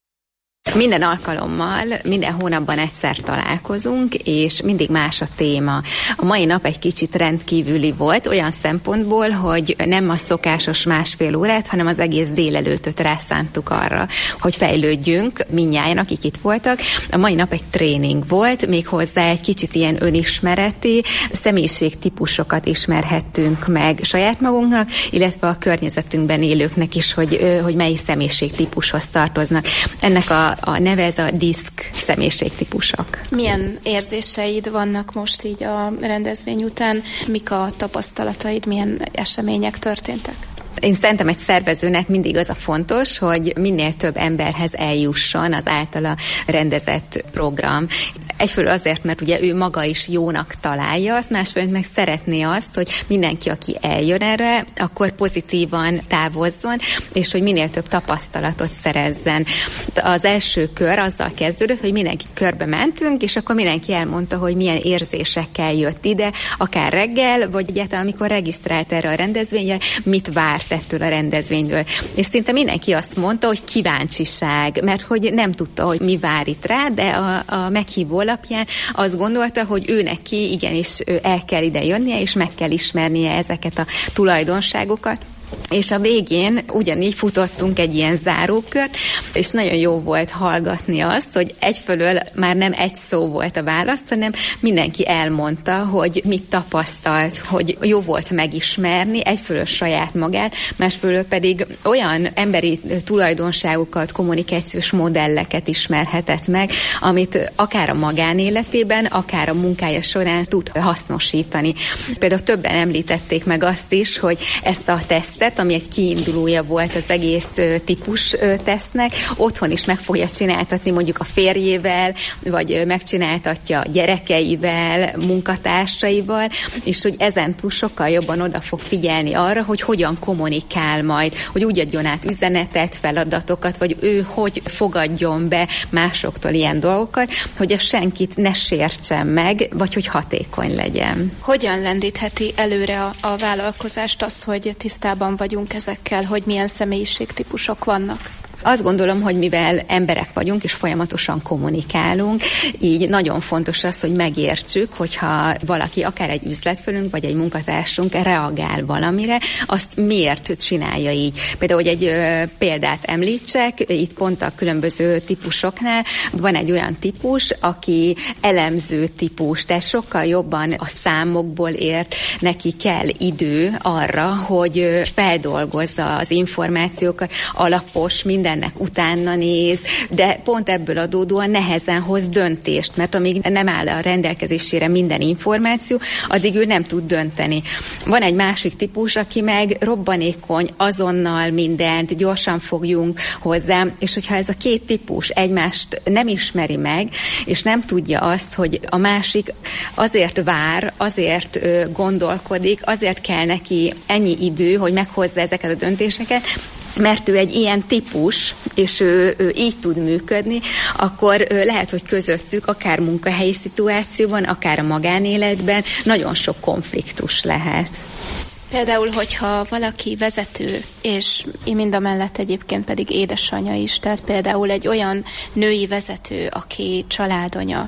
Minden alkalommal, minden hónapban egyszer találkozunk, és mindig más a téma. A mai nap egy kicsit rendkívüli volt, olyan szempontból, hogy nem a szokásos másfél órát, hanem az egész délelőtöt rászántuk arra, hogy fejlődjünk mindnyájan, akik itt voltak. A mai nap egy tréning volt, méghozzá egy kicsit ilyen önismereti, személyiségtípusokat ismerhettünk meg saját magunknak, illetve a környezetünkben élőknek is, hogy, hogy mely személyiségtípushoz tartoznak. Ennek a A neve ez a diszk személyiségtípusok. Milyen érzéseid vannak most így a rendezvény után? Mik a tapasztalataid, milyen események történtek? Én szerintem egy szervezőnek mindig az a fontos, hogy minél több emberhez eljusson az általa rendezett program. Egyfelől azért, mert ugye ő maga is jónak találja azt, másfelől meg szeretné azt, hogy mindenki, aki eljön erre, akkor pozitívan távozzon, és hogy minél több tapasztalatot szerezzen. Az első kör azzal kezdődött, hogy mindenki körbe mentünk, és akkor mindenki elmondta, hogy milyen érzésekkel jött ide, akár reggel, vagy egyáltalán amikor regisztrált erre a rendezvényre, mit várt ettől a rendezvényről. És szinte mindenki azt mondta, hogy kíváncsiság, mert hogy nem tudta, hogy mi vár itt rá, de a, a meghívó alapján azt gondolta, hogy ő neki igenis el kell ide jönnie, és meg kell ismernie ezeket a tulajdonságokat. És a végén ugyanígy futottunk egy ilyen zárókört, és nagyon jó volt hallgatni azt, hogy egyfelől már nem egy szó volt a válasz, hanem mindenki elmondta, hogy mit tapasztalt, hogy jó volt megismerni, egyfelől saját magát, másfelől pedig olyan emberi tulajdonságokat, kommunikációs modelleket ismerhetett meg, amit akár a magánéletében, akár a munkája során tud hasznosítani. Például többen említették meg azt is, hogy ezt a tesztet, ami egy kiindulója volt az egész típus tesztnek, otthon is meg fogja csináltatni mondjuk a férjével, vagy megcsináltatja gyerekeivel, munkatársaival, és hogy ezentúl sokkal jobban oda fog figyelni arra, hogy hogyan kommunikál majd, hogy úgy adjon át üzenetet, feladatokat, vagy ő hogy fogadjon be másoktól ilyen dolgokat, hogy ez senkit ne sértsen meg, vagy hogy hatékony legyen. Hogyan lendítheti előre a, a vállalkozást az, hogy tisztában vagyunk ezekkel, hogy milyen személyiségtípusok vannak? Azt gondolom, hogy mivel emberek vagyunk, és folyamatosan kommunikálunk, így nagyon fontos az, hogy megértsük, hogyha valaki, akár egy üzletfőnünk, vagy egy munkatársunk reagál valamire, azt miért csinálja így. Például, hogy egy ö, példát említsek, itt pont a különböző típusoknál van egy olyan típus, aki elemző típus, tehát sokkal jobban a számokból ért, neki kell idő arra, hogy feldolgozza az információkat, alapos, minden ennek utána néz, de pont ebből adódóan nehezen hoz döntést, mert amíg nem áll a rendelkezésére minden információ, addig ő nem tud dönteni. Van egy másik típus, aki meg robbanékony, azonnal mindent, gyorsan fogjunk hozzá, és hogyha ez a két típus egymást nem ismeri meg, és nem tudja azt, hogy a másik azért vár, azért gondolkodik, azért kell neki ennyi idő, hogy meghozza ezeket a döntéseket, mert ő egy ilyen típus, és ő, ő így tud működni, akkor lehet, hogy közöttük akár munkahelyi szituációban, akár a magánéletben nagyon sok konfliktus lehet. Például, hogyha valaki vezető, és mindamellett egyébként pedig édesanyja is, tehát például egy olyan női vezető, aki családanya,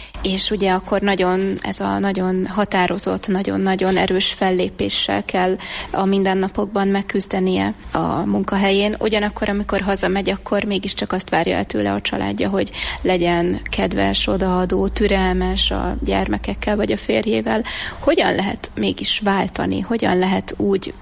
és ugye akkor nagyon, ez a nagyon határozott, nagyon-nagyon erős fellépéssel kell a mindennapokban megküzdenie a munkahelyén. Ugyanakkor, amikor hazamegy, akkor mégiscsak azt várja el tőle a családja, hogy legyen kedves, odaadó, türelmes a gyermekekkel vagy a férjével. Hogyan lehet mégis váltani? Hogyan lehet úgy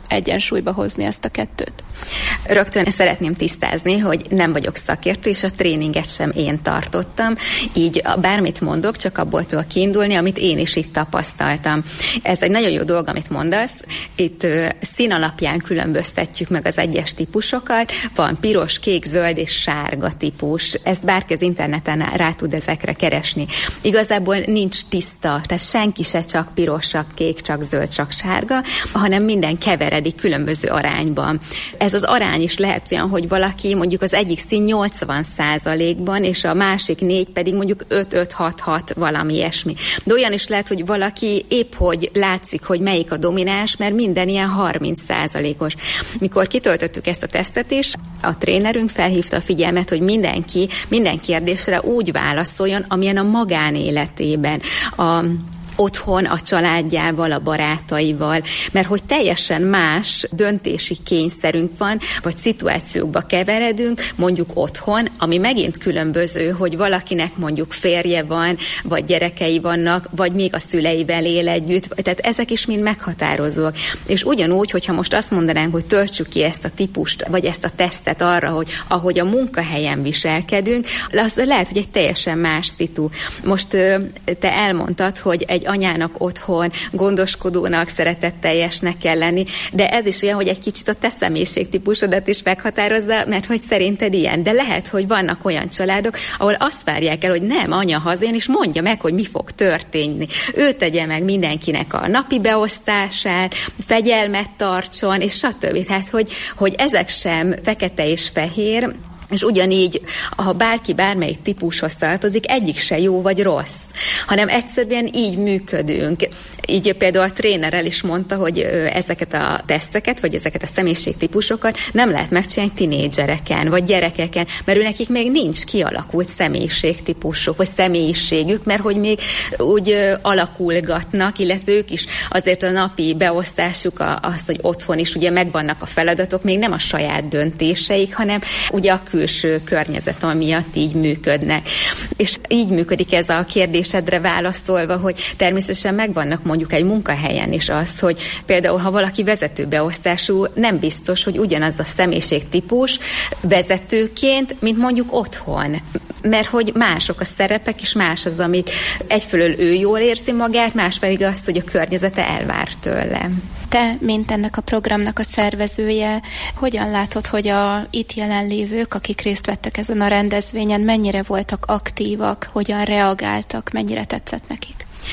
egyensúlyba hozni ezt a kettőt? Rögtön szeretném tisztázni, hogy nem vagyok szakértő, és a tréninget sem én tartottam, így bármit mondok, csak abból tudok kiindulni, amit én is itt tapasztaltam. Ez egy nagyon jó dolog, amit mondasz. Itt ö, szín alapján különböztetjük meg az egyes típusokat. Van piros, kék, zöld és sárga típus. Ezt bárki az interneten rá tud ezekre keresni. Igazából nincs tiszta, tehát senki se csak piros, csak kék, csak zöld, csak sárga, hanem minden keveredik különböző arányban. Ez az arány is lehet olyan, hogy valaki mondjuk az egyik szín nyolcvan százalékban, és a másik négy pedig mondjuk öt-öt hat-hat, valami ilyesmi. De olyan is lehet, hogy valaki épp hogy látszik, hogy melyik a domináns, mert minden ilyen harminc százalékos. Mikor kitöltöttük ezt a tesztet is, a trénerünk felhívta a figyelmet, hogy mindenki minden kérdésre úgy válaszoljon, amilyen a magánéletében, a otthon, a családjával, a barátaival, mert hogy teljesen más döntési kényszerünk van, vagy szituációkba keveredünk, mondjuk otthon, ami megint különböző, hogy valakinek mondjuk férje van, vagy gyerekei vannak, vagy még a szüleivel él együtt, tehát ezek is mind meghatározóak. És ugyanúgy, hogyha most azt mondanánk, hogy töltsük ki ezt a típust, vagy ezt a tesztet arra, hogy ahogy a munkahelyen viselkedünk, az lehet, hogy egy teljesen más szitu. Most te elmondtad, hogy egy anyának otthon gondoskodónak, szeretetteljesnek kell lenni, de ez is olyan, hogy egy kicsit a te személyiségtípusodat is meghatározza, mert hogy szerinted ilyen. De lehet, hogy vannak olyan családok, ahol azt várják el, hogy nem, anya hazajön, és mondja meg, hogy mi fog történni. Ő tegye meg mindenkinek a napi beosztását, fegyelmet tartson, és stb. Tehát, hogy, hogy ezek sem fekete és fehér, és ugyanígy, ha bárki bármelyik típushoz tartozik, egyik se jó vagy rossz, hanem egyszerűen így működünk. Így például a trénerrel is mondta, hogy ezeket a teszteket, vagy ezeket a személyiségtípusokat nem lehet megcsinálni tinédzsereken, vagy gyerekeken, mert ő nekik még nincs kialakult személyiségtípusuk, vagy személyiségük, mert hogy még úgy alakulgatnak, illetve ők is azért a napi beosztásuk az, hogy otthon is ugye megvannak a feladatok, még nem a saját döntéseik, hanem ugye a külső környezet, ami miatt így működnek. És így működik ez a kérdésedre válaszolva, hogy természetesen megvannak mondjuk egy munkahelyen is az, hogy például ha valaki vezetőbeosztású, nem biztos, hogy ugyanaz a személyiségtípus vezetőként, mint mondjuk otthon. Mert hogy mások a szerepek, és más az, amit egyfelől ő jól érzi magát, más pedig az, hogy a környezete elvár tőle. Te, mint ennek a programnak a szervezője, hogyan látod, hogy a itt jelenlévők, akik részt vettek ezen a rendezvényen, mennyire voltak aktívak, hogyan reagáltak, mennyire tetszett nekik?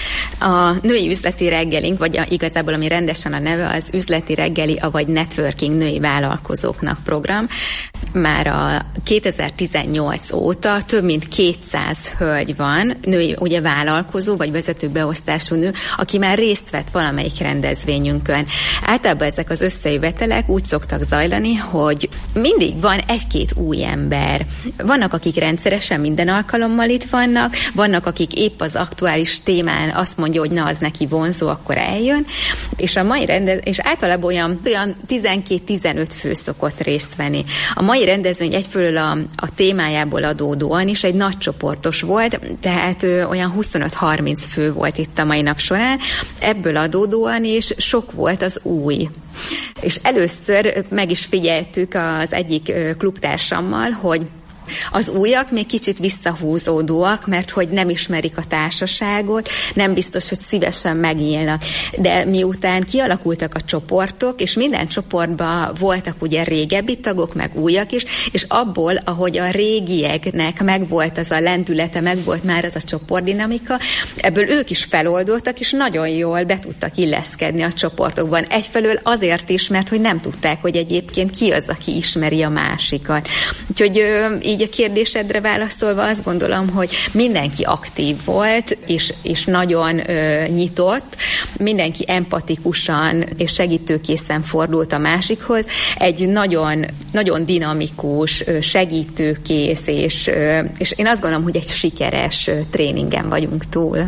A női üzleti reggelink, vagy a, igazából ami rendesen a neve, az üzleti reggeli, avagy networking női vállalkozóknak program. Már a kétezer-tizennyolc óta több mint kétszáz hölgy van, női ugye vállalkozó, vagy vezető beosztású nő, aki már részt vett valamelyik rendezvényünkön. Általában ezek az összejövetelek úgy szoktak zajlani, hogy mindig van egy-két új ember. Vannak, akik rendszeresen minden alkalommal itt vannak, vannak, akik épp az aktuális témán azt mondja, hogy na, az neki vonzó, akkor eljön, és a mai rendez... és általában olyan, olyan tizenkét-tizenöt fő szokott részt venni. A mai rendezvény egyfelől a, a témájából adódóan is egy nagy csoportos volt, tehát ö, olyan huszonöt-harminc fő volt itt a mai nap során, ebből adódóan is sok volt az új. És először meg is figyeltük az egyik klubtársammal, hogy az újak még kicsit visszahúzódóak, mert hogy nem ismerik a társaságot, nem biztos, hogy szívesen megnyílnak. De miután kialakultak a csoportok, és minden csoportban voltak ugye régebbi tagok, meg újak is, és abból, ahogy a régieknek megvolt az a lendülete, megvolt már az a csoportdinamika, ebből ők is feloldultak, és nagyon jól be tudtak illeszkedni a csoportokban. Egyfelől azért is, mert hogy nem tudták, hogy egyébként ki az, aki ismeri a másikat. Úgyhogy így a kérdésedre válaszolva azt gondolom, hogy mindenki aktív volt, és, és nagyon ö, nyitott, mindenki empatikusan és segítőkészen fordult a másikhoz. Egy nagyon, nagyon dinamikus, segítőkész, és, és én azt gondolom, hogy egy sikeres tréningen vagyunk túl.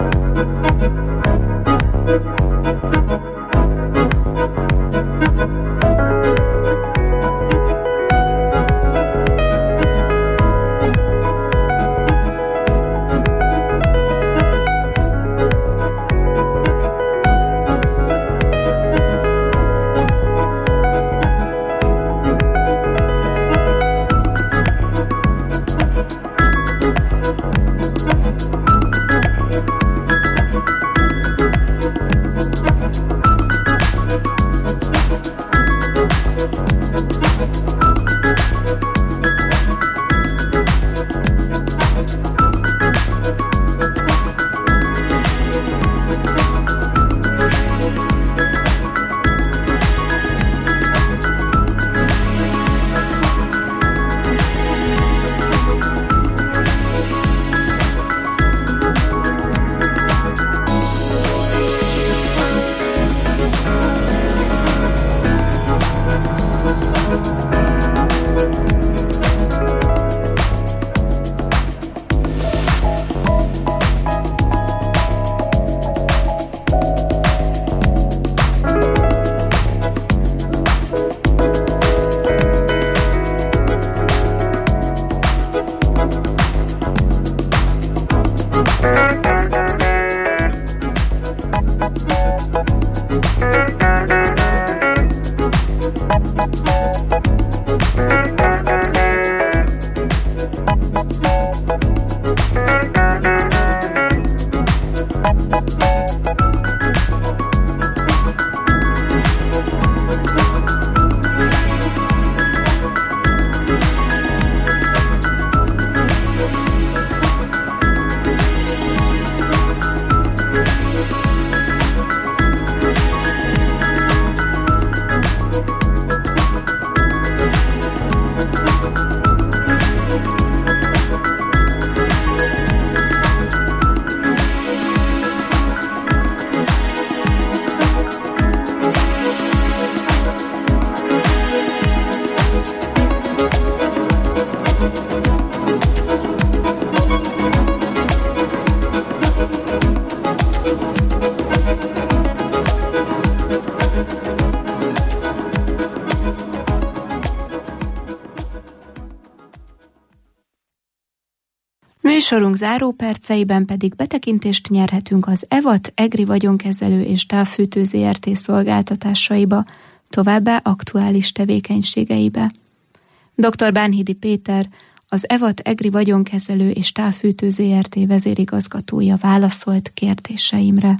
Műsorunk záró perceiben pedig betekintést nyerhetünk az EVAT EGRI vagyonkezelő és távfűtő zé er té szolgáltatásaiba, továbbá aktuális tevékenységeibe. doktor Bánhidi Péter, az EVAT EGRI vagyonkezelő és távfűtő zé er té vezérigazgatója válaszolt kérdéseimre.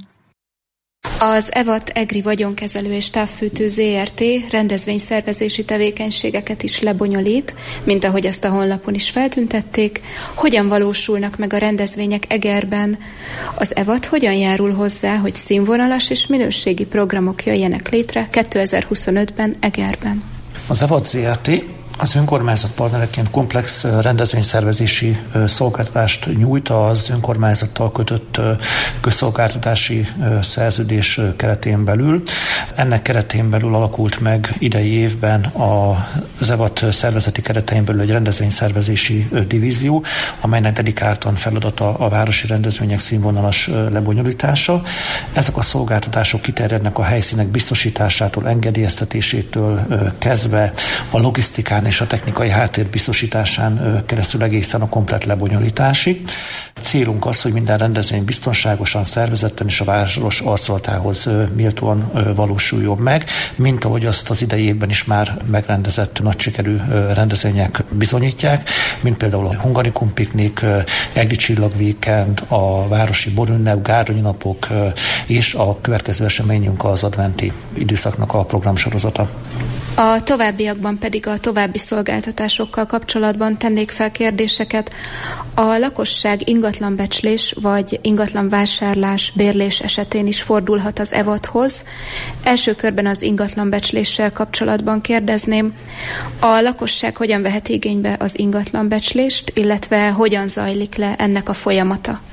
Az EVAT EGRI vagyonkezelő és távfűtő zé er té rendezvényszervezési tevékenységeket is lebonyolít, mint ahogy azt a honlapon is feltüntették. Hogyan valósulnak meg a rendezvények Egerben? Az EVAT hogyan járul hozzá, hogy színvonalas és minőségi programok jöjjenek létre kétezer-huszonötben Egerben? Az EVAT zé er té az önkormányzat partnereként komplex rendezvényszervezési szolgáltatást nyújt az önkormányzattal kötött közszolgáltatási szerződés keretén belül. Ennek keretén belül alakult meg idei évben az EVAT szervezeti keretein belül egy rendezvényszervezési divízió, amelynek dedikáltan feladata a városi rendezvények színvonalas lebonyolítása. Ezek a szolgáltatások kiterjednek a helyszínek biztosításától, engedélyeztetésétől kezdve a logisztikán és a technikai háttér biztosításán keresztül egészen a komplett lebonyolításig. Célunk az, hogy minden rendezvény biztonságosan, szervezetten és a város arcolatához méltóan valósuljon meg, mint ahogy azt az idei évben is már megrendezett nagy sikerű rendezvények bizonyítják, mint például a Hungarikum Piknik, Egri Csillag Weekend, a Városi Borünnep, Gárdonyi Napok és a következő eseményünk az adventi időszaknak a programsorozata. A továbbiakban pedig a további szolgáltatásokkal kapcsolatban tennék fel kérdéseket. A lakosság ingatlanbecslés vagy ingatlanvásárlás, bérlés esetén is fordulhat az EVAT-hoz. Első körben az ingatlanbecsléssel kapcsolatban kérdezném, a lakosság hogyan vehet igénybe az ingatlanbecslést, illetve hogyan zajlik le ennek a folyamata?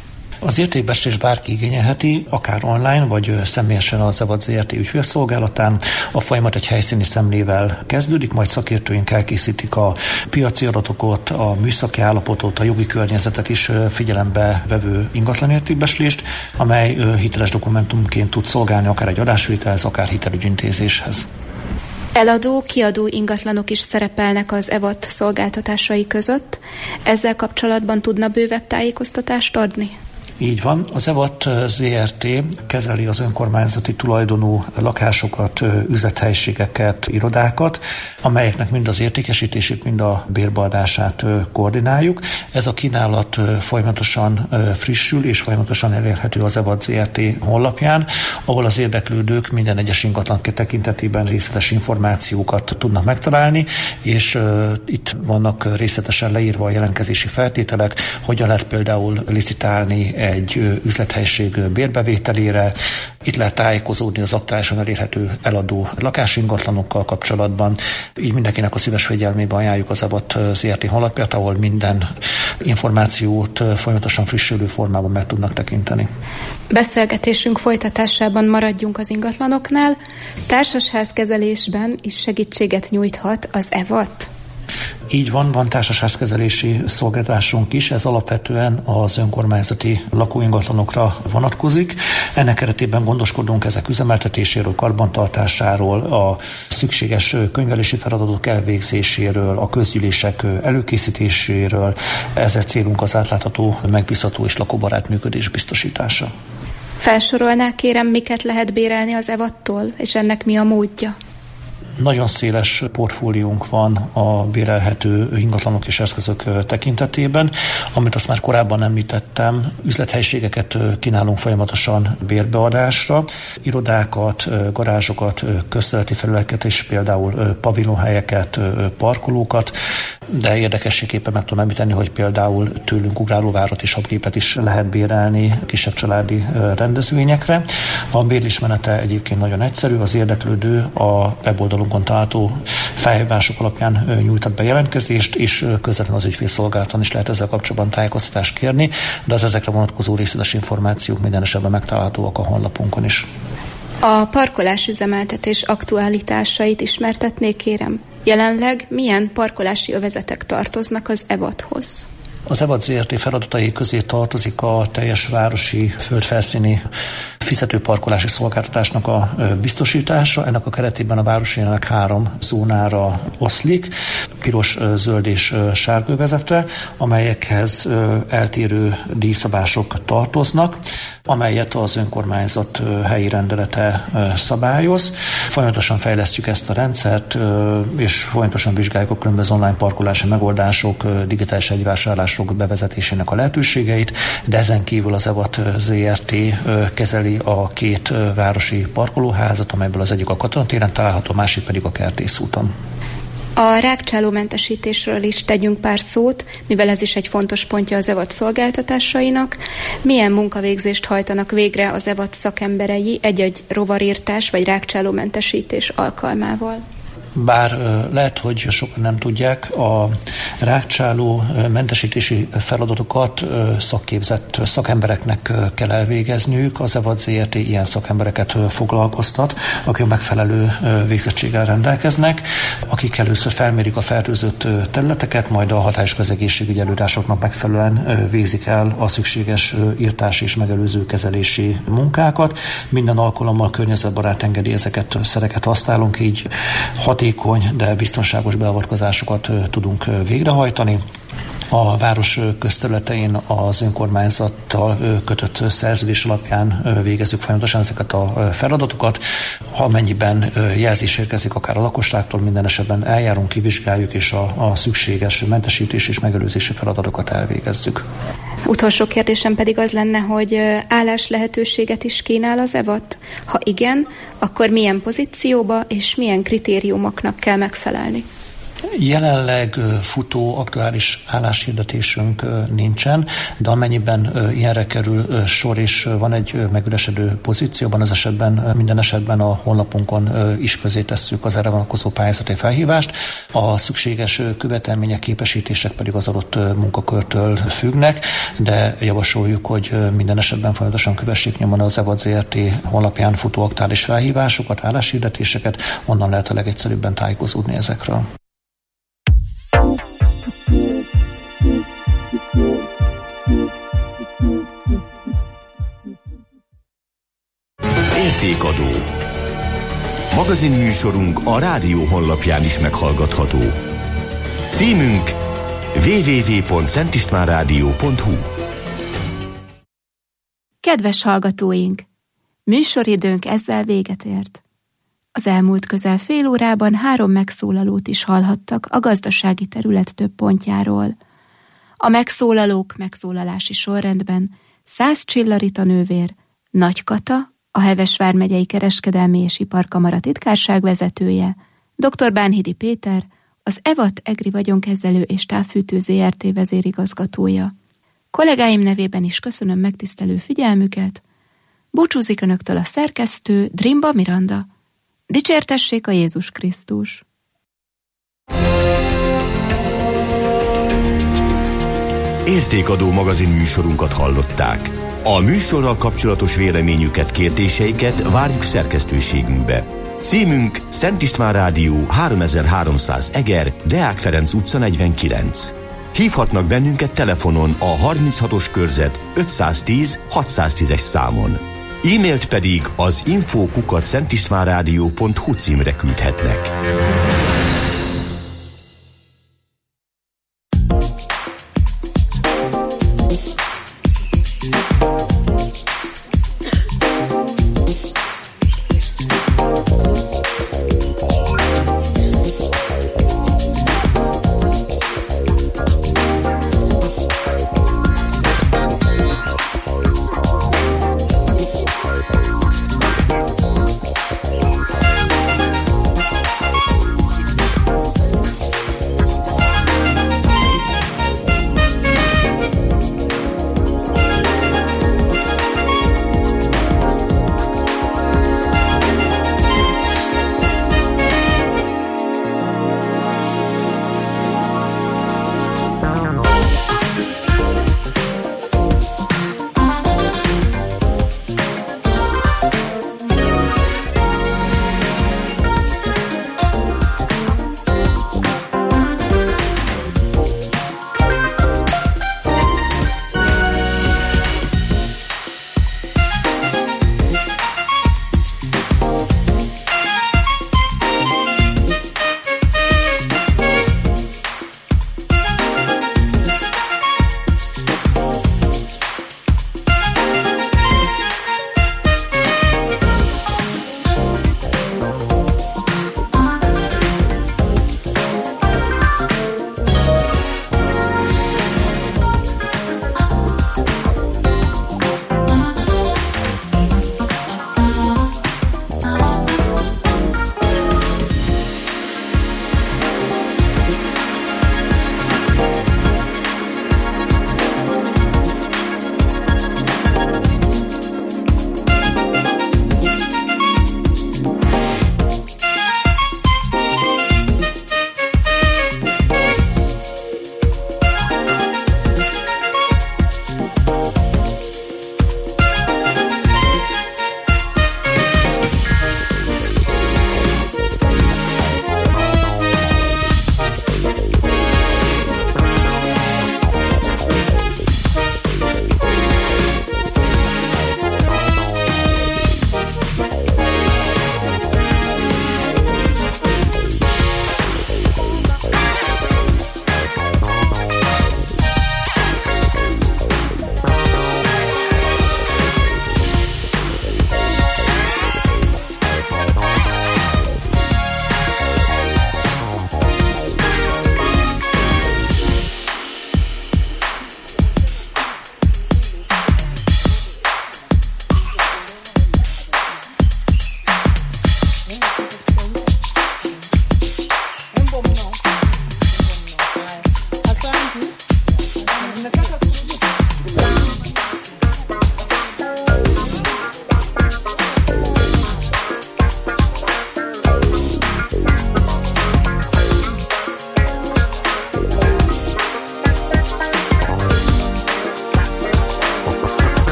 Az értékbecslés bárki igényelheti, akár online, vagy személyesen az EVAD zé er té ügyfélszolgálatán. A folyamat egy helyszíni szemlével kezdődik, majd szakértőink elkészítik a piaci adatokat, a műszaki állapotot, a jogi környezetet is figyelembe vevő ingatlan értékbecslést, amely hiteles dokumentumként tud szolgálni akár egy adásvételhez, akár hitelügyintézéshez. Eladó, kiadó ingatlanok is szerepelnek az EVAD szolgáltatásai között. Ezzel kapcsolatban tudna bővebb tájékoztatást adni? Így van. Az EVAD zé er té kezeli az önkormányzati tulajdonú lakásokat, üzlethelyiségeket, irodákat, amelyeknek mind az értékesítését, mind a bérbeadását koordináljuk. Ez a kínálat folyamatosan frissül és folyamatosan elérhető az EVAD zé er té honlapján, ahol az érdeklődők minden egyes ingatlan tekintetében részletes információkat tudnak megtalálni, és itt vannak részletesen leírva a jelentkezési feltételek, hogyan lehet például licitálni egy üzlethelyiség bérbevételére. Itt lehet tájékozódni az aktuálisan elérhető eladó lakásingatlanokkal kapcsolatban. Így mindenkinek a szíves figyelmébe ajánljuk az EVAD zé er té honlapját, ahol minden információt folyamatosan frissülő formában meg tudnak tekinteni. Beszélgetésünk folytatásában maradjunk az ingatlanoknál. Társasházkezelésben is segítséget nyújthat az EVAD? Így van, van társasházkezelési szolgáltatásunk is, ez alapvetően az önkormányzati lakóingatlanokra vonatkozik. Ennek keretében gondoskodunk ezek üzemeltetéséről, karbantartásáról, a szükséges könyvelési feladatok elvégzéséről, a közgyűlések előkészítéséről. Ezzel célunk az átlátható, megbízható és lakóbarát működés biztosítása. Felsorolná kérem, miket lehet bérelni az EVAD-tól, és ennek mi a módja? Nagyon széles portfóliónk van a bérelhető ingatlanok és eszközök tekintetében. Amit azt már korábban említettem, üzlethelyiségeket kínálunk folyamatosan bérbeadásra, irodákat, garázsokat, közterületi felületeket és például pavilonhelyeket, parkolókat, de érdekességképpen meg tudom említeni, hogy például tőlünk ugrálóvárat és habgépet is lehet bérelni kisebb családi rendezvényekre. A bérlésmenete egyébként nagyon egyszerű, az érdeklődő a weboldalunkon található felhívások alapján nyújtat be jelentkezést, és közvetlenül az ügyfélszolgálaton is lehet ezzel kapcsolatban tájékoztatást kérni, de az ezekre vonatkozó részletes információk minden esetben megtalálhatóak a honlapunkon is. A parkolásüzemeltetés aktualitásait ismertetnék, kérem. Jelenleg milyen parkolási övezetek tartoznak az EVAD-hoz? Az EVAD zé er té feladatai közé tartozik a teljes városi földfelszíni fizetőparkolási szolgáltatásnak a biztosítása. Ennek a keretében a város jelenleg három zónára oszlik, piros, zöld és sárga övezetre, amelyekhez eltérő díjszabások tartoznak, amelyet az önkormányzat helyi rendelete szabályoz. Folyamatosan fejlesztjük ezt a rendszert, és folyamatosan vizsgáljuk a különböző online parkolási megoldások, digitális egyvásárlások bevezetésének a lehetőségeit, de ezen kívül az EVAD zé er té kezeli a két városi parkolóházat, amelyből az egyik a Katonatéren található, a másik pedig a Kertész úton. A rágcsálómentesítésről is tegyünk pár szót, mivel ez is egy fontos pontja az EVAD szolgáltatásainak. Milyen munkavégzést hajtanak végre az EVAD szakemberei egy-egy rovarírtás vagy rágcsálómentesítés alkalmával? Bár lehet, hogy sokan nem tudják, a rágcsáló mentesítési feladatokat szakképzett szakembereknek kell elvégezniük. Az EVAD zé er té ilyen szakembereket foglalkoztat, akik megfelelő végzettséggel rendelkeznek, akik először felmérik a fertőzött területeket, majd a hatályos közegészségügyi előírásoknak megfelelően végzik el a szükséges írtás és megelőző kezelési munkákat. Minden alkalommal környezetbarát engedélyezeket, szereket használunk, így hatékony, de biztonságos beavatkozásokat tudunk végrehajtani. A város közterületein az önkormányzattal kötött szerződés alapján végezzük folyamatosan ezeket a feladatokat. Ha amennyiben jelzés érkezik akár a lakosságtól, minden esetben eljárunk, kivizsgáljuk, és a, a szükséges mentesítés és megelőzési feladatokat elvégezzük. Utolsó kérdésem pedig az lenne, hogy állás lehetőséget is kínál az EVAD? Ha igen, akkor milyen pozícióba és milyen kritériumoknak kell megfelelni? Jelenleg futó aktuális álláshirdetésünk nincsen, de amennyiben ilyenre kerül sor és van egy megüresedő pozícióban, az esetben minden esetben a honlapunkon is közé tesszük az erre vonatkozó pályázati felhívást. A szükséges követelmények, képesítések pedig az adott munkakörtől függnek, de javasoljuk, hogy minden esetben folyamatosan kövessék nyomon az EVAD zé er té honlapján futó aktuális felhívásokat, álláshirdetéseket, onnan lehet a legegyszerűbben tájékozódni ezekről. Értékadó. Magazinműsorunk a rádió honlapján is meghallgatható. Címünk double-u double-u double-u pont szentistvánrádió pont hu. Kedves hallgatóink! Műsoridőnk ezzel véget ért. Az elmúlt közel fél órában három megszólalót is hallhattak a gazdasági terület több pontjáról. A megszólalók megszólalási sorrendben Szász Csillarita nővér, Nagy Kata, a Heves vármegyei Kereskedelmi és Iparkamara titkárság vezetője, dr. Bánhidi Péter, az EVAT Egri Vagyonkezelő és Távfűtő zé er té vezérigazgatója. Kollégáim nevében is köszönöm megtisztelő figyelmüket. Búcsúzik önöktől a szerkesztő, Drimba Miranda. Dicsértessék a Jézus Krisztus! Értékadó magazin műsorunkat hallották. A műsorral kapcsolatos véleményüket, kérdéseiket várjuk szerkesztőségünkbe. Címünk Szent István Rádió háromezer-háromszáz Eger, Deák Ferenc utca negyvenkilenc. Hívhatnak bennünket telefonon a harminchatos körzet ötszáztíz hatszáztízes számon. E-mailt pedig az info kukac szentistvánrádió pont hu címre küldhetnek.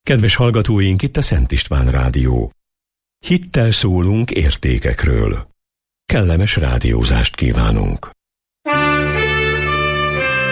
Kedves hallgatóink, itt a Szent István Rádió. Hittel szólunk értékekről. Kellemes rádiózást kívánunk.